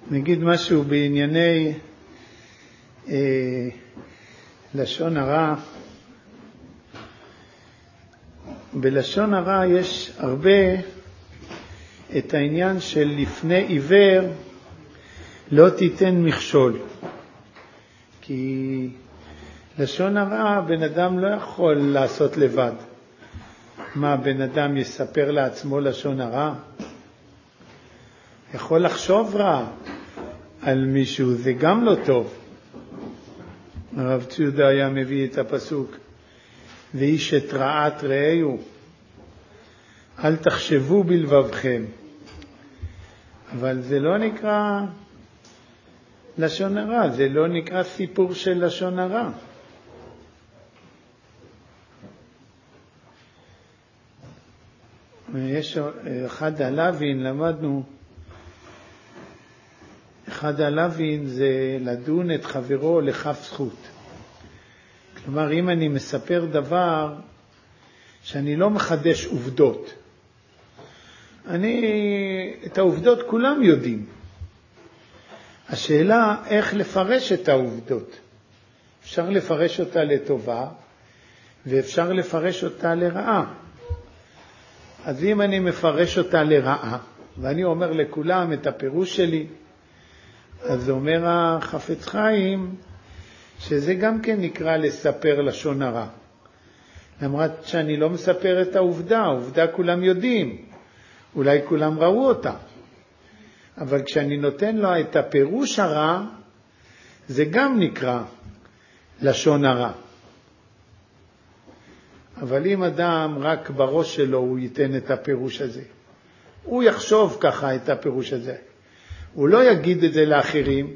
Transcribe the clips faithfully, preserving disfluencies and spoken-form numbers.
נגיד משהו בענייני אה, לשון הרע. בלשון הרע יש הרבה את העניין של לפני עיוור לא תיתן מכשול. כי לשון הרע בן אדם לא יכול לעשות לבד. מה, בן אדם יספר לעצמו לשון הרע? יכול לחשוב רע על מישהו, זה גם לא טוב. הרב ציודה היה מביא את הפסוק, ואיש את רעת רעהו, אל תחשבו בלבבכם. אבל זה לא נקרא לשון הרע, זה לא נקרא סיפור של לשון הרע. יש אחד הלווין, למדנו, אחד הלווין זה לדון את חברו לכף זכות. כלומר, אם אני מספר דבר שאני לא מחדש עובדות, אני, את העובדות כולם יודעים. השאלה איך לפרש את העובדות. אפשר לפרש אותה לטובה ואפשר לפרש אותה לרעה. אז אם אני מפרש אותה לרעה ואני אומר לכולם את הפירוש שלי, אז אומר החפץ חיים שזה גם כן נקרא לספר לשון הרע. למרות שאני לא מספר את העובדה, העובדה כולם יודעים, אולי כולם ראו אותה. אבל כשאני נותן לו את הפירוש הרע, זה גם נקרא לשון הרע. אבל אם אדם רק בראש שלו הוא ייתן את הפירוש הזה, הוא יחשוב ככה את הפירוש הזה, הוא לא יגיד את זה לאחרים,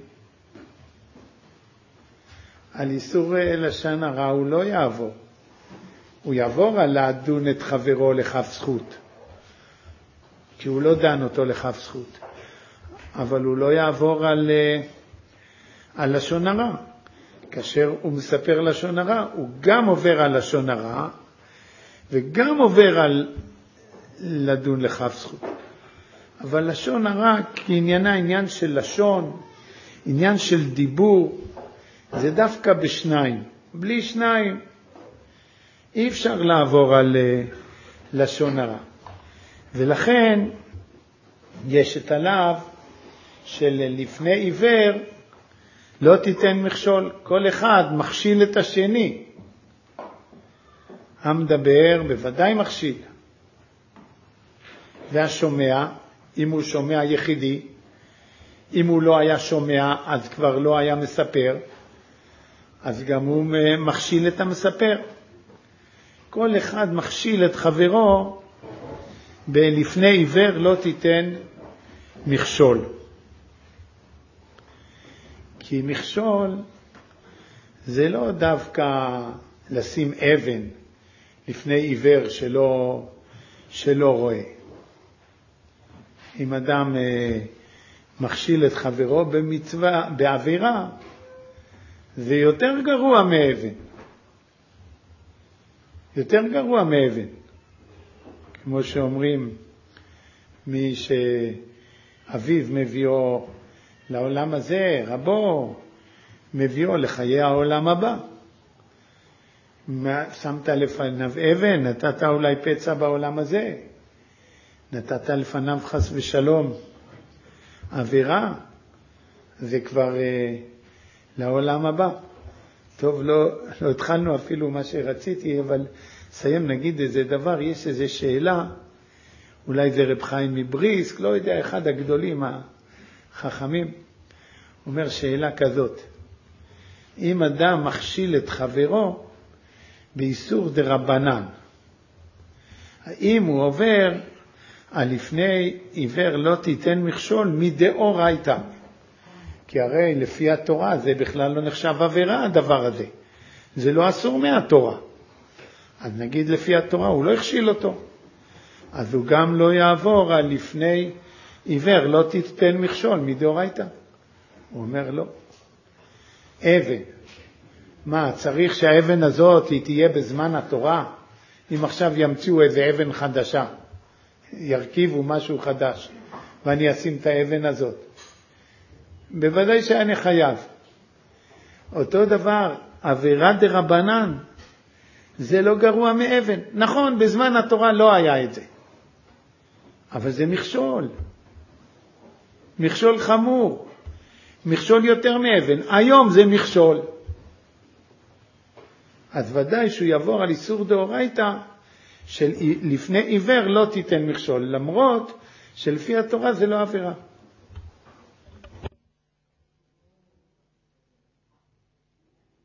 על איסור לשון הרע הוא לא יעבור. הוא יעבור על לדון את חברו לכף זכות, כי הוא לא דן אותו לכף זכות. אבל הוא לא יעבור על, על לשון הרע. כאשר הוא מספר לשון הרע, הוא גם עובר על לשון הרע, וגם עובר על לדון לכף זכות. אבל לשון הרע, כעניינה עניין של לשון, עניין של דיבור, זה דווקא בשניים. בלי שניים, אי אפשר לעבור על לשון הרע. ולכן, יש את הלאו של לפני עיוור, לא תיתן מכשול. כל אחד מכשיל את השני. המדבר בוודאי מכשיל. והשומע, אם הוא שומע יחידי, אם הוא לא היה שומע, אז כבר לא היה מספר, אז גם הוא מכשיל את המספר. כל אחד מכשיל את חברו, בלפני עיוור לא תיתן מכשול. כי מכשול זה לא דווקא לשים אבן לפני עיוור שלא, שלא רואה. אם אדם אה, מכשיל את חברו במצווה, בעבירה, זה יותר גרוע מאבן. יותר גרוע מאבן. כמו שאומרים, מי שאביו מביאו לעולם הזה, רבו מביאו לחיי העולם הבא. שמת לפניו אבן, נתת אולי פצע בעולם הזה, נתת לפניו חס ושלום עבירה, זה כבר אה, לעולם הבא. טוב, לא, לא התחלנו אפילו מה שרציתי, אבל סיים נגיד איזה דבר, יש איזו שאלה, אולי זה רב חיים מבריסק, לא יודע, אחד הגדולים החכמים, אומר שאלה כזאת, אם אדם מכשיל את חברו באיסור דרבנן, האם הוא עובר על לפני עיוור לא תיתן מכשול מדאורייתא? כי הרי לפי התורה זה בכלל לא נחשב עבירה הדבר הזה, זה לא אסור מהתורה. אז נגיד לפי התורה הוא לא הכשיל אותו, אז הוא גם לא יעבור על לפני עיוור לא תיתן מכשול מדאורייתא. הוא אומר לא. אבן, מה, צריך שהאבן הזאת היא תהיה בזמן התורה? אם עכשיו ימציאו איזה אבן חדשה, ירכיבו משהו חדש, ואני אשים את האבן הזאת, בוודאי שאני חייב. אותו דבר, עבירה דרבנן, זה לא גרוע מאבן. נכון, בזמן התורה לא היה את זה. אבל זה מכשול. מכשול חמור. מכשול יותר מאבן. היום זה מכשול. אז ודאי שהוא יעבור על איסור דאורייתא, שלפני עיוור לא תיתן מכשול, למרות שלפי התורה זה לא עבירה.